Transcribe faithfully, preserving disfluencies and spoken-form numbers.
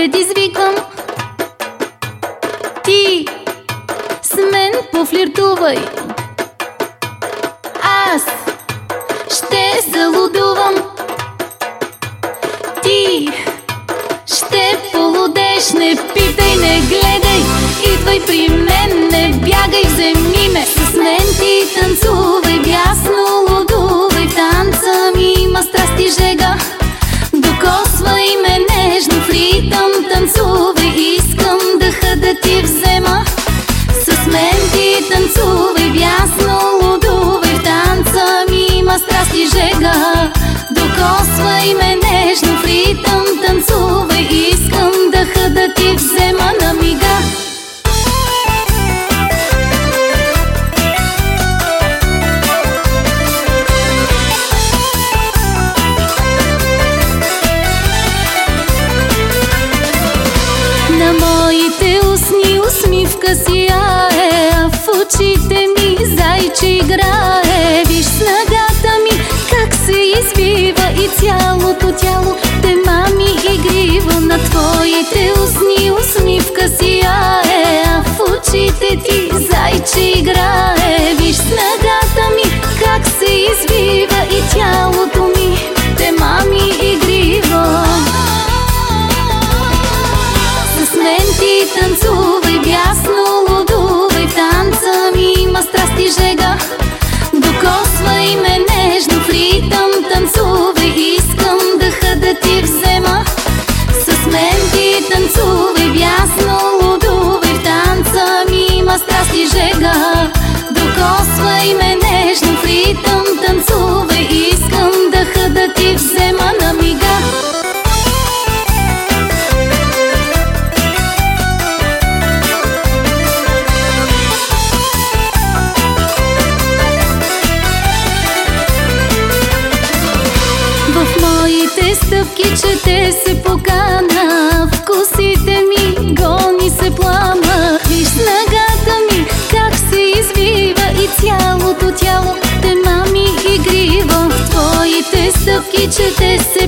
предизвикам. Ти с мен пофлиртувай, аз ще залудувам. Ти ще полудеш, не питай, не гледай, идвай при мен, не бягай, вземи ме. С мен ти танцувай, бясно лудувай, в танца ми има страст и жега. Докосвай ме нежно, в ритъм танцувай, искам дъха да ти взема. С мен ти танцувай, бясно лудувай, в танца ми има страст и жега. Докосвай ме нежно, в ритъм танцувай, искам дъха да ти взема на мига. На моите устни усмивка сияе, а в очите ми зайче играе. Виж снагата ми как се извива и цялото тяло те мами игриво. На твоите устни усмивка сияе, а в очите ти зайче играе. Виж снагата ми как се извива и тялото ми те мами игриво. С мен ти танцувай, бясно лудувай, в танца ми има страст и жега. Докосвай ме нежно, в ритъм танцувай, искам дъха да ти взема. С мен ти танцувай, бясно лудувай, в танца ми има страст и жега. Докосвай ме нежно, в ритъм танцувай, искам дъха да ти взема на мига. В моите стъпки чете се покана, вкусите ми гони се плама. Виж снагата ми как се извива и цялото тяло те мами игриво. В твоите стъпки чете се